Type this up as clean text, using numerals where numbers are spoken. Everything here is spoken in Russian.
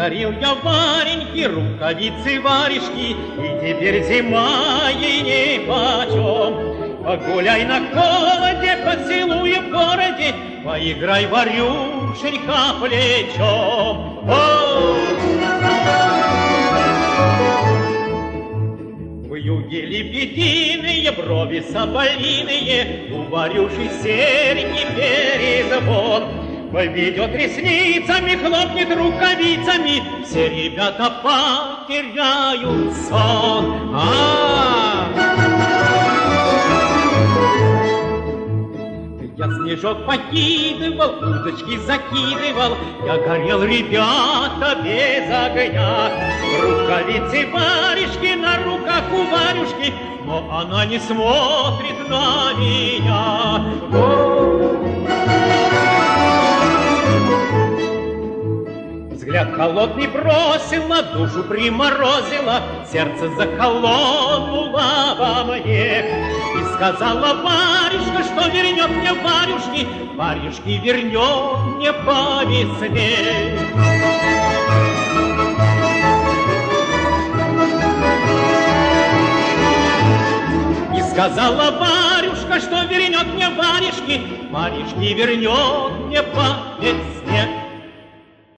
Подарил я Вареньке рукавицы, варежки, и теперь зима ей нипочем. Погуляй на холоде, поцелуй в городе, поиграй, Варюшенька, плечом. В юге лебединые, брови соболиные, у Варюши серенький перезвон. Поведет ресницами, хлопнет рукавицами, все ребята потеряют сон. Я снежок покидывал, удочки закидывал, я горел, ребята, без огня. Рукавицы варежки на руках у Варюшки, но она не смотрит на меня. Взгляд холодный бросила, душу приморозила, сердце заколонуло во мне. И сказала Варюшка, что вернет мне Варюшки, Варюшки вернет мне по весне. И сказала Варюшка, что вернет мне Варюшки, Варюшки вернет мне по весне.